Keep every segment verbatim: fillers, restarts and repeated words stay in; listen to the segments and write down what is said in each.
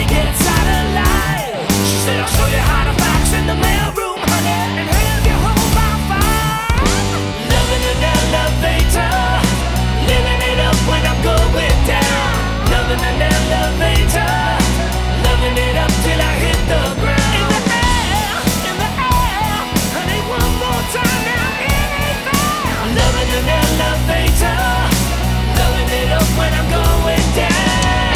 gets out of line. She said, I'll show you how to fax in the mailroom, honey, and have you home by five. Loving an elevator, living it up when I'm going down. Loving an elevator, loving it up till I hit the ground. In the air, in the air, honey, one more time now, in the air. Loving an elevator, loving it up when I'm going down.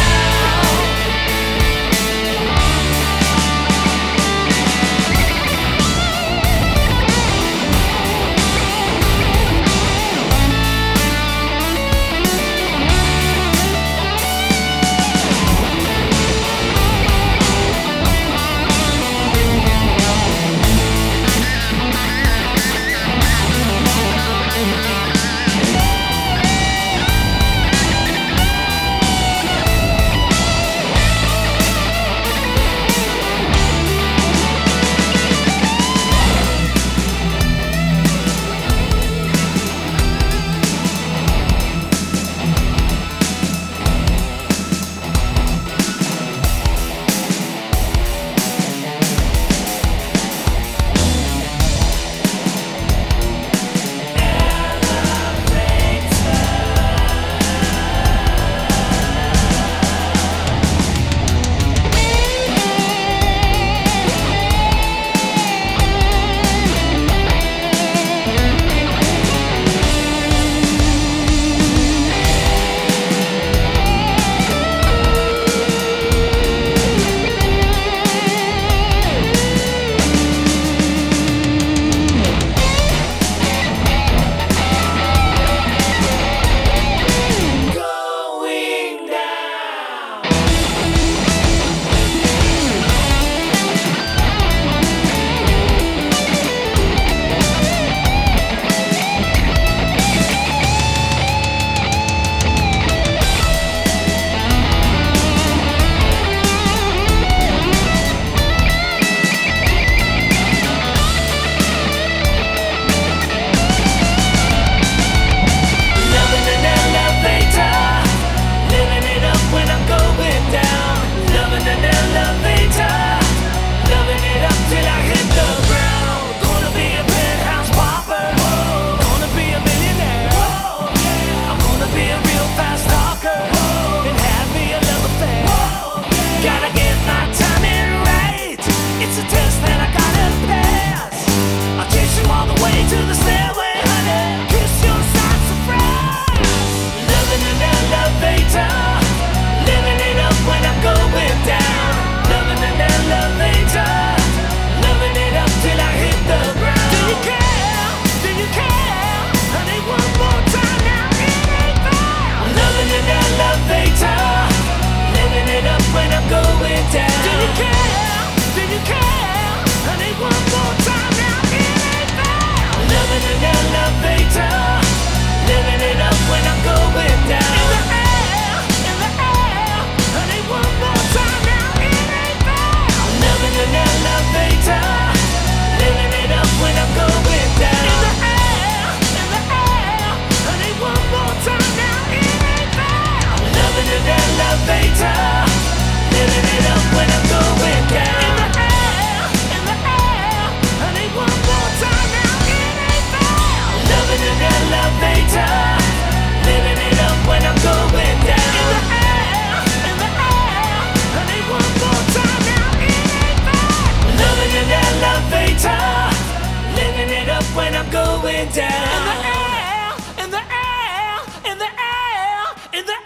When I'm going down. In the air, in the air, in the air, in the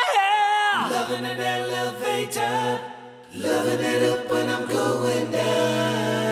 air. Loving an elevator, loving it up when I'm going down.